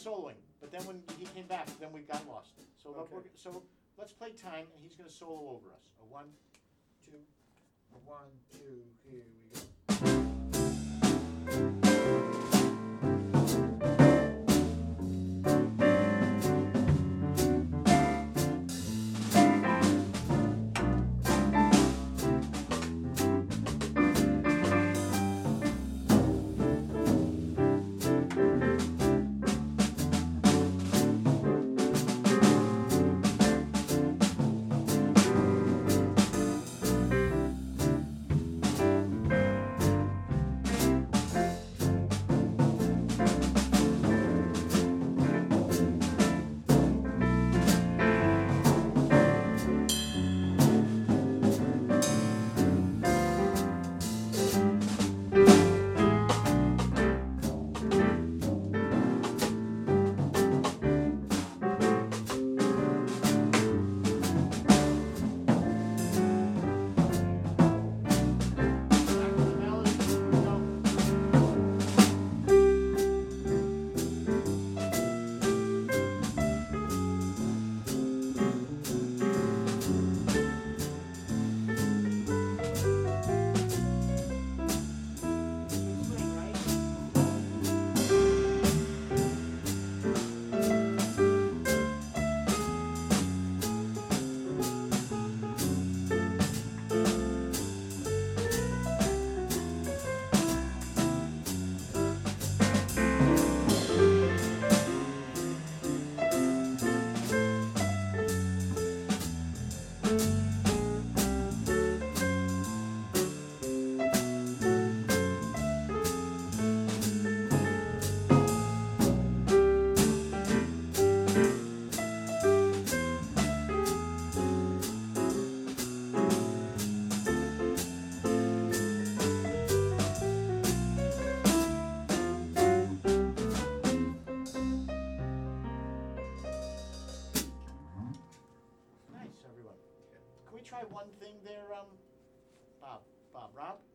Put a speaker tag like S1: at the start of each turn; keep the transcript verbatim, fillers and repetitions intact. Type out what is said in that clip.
S1: soloing, but then when he came back, then we got lost. So let-
S2: Okay.
S1: we're- so let's play time, and he's going to solo over us. A one, two.
S2: A one, two, here we go.
S1: Back to the melody. Here we go. Swing, right? Nice, everyone. Can we try one thing there, um, Bob? Bob, Rob?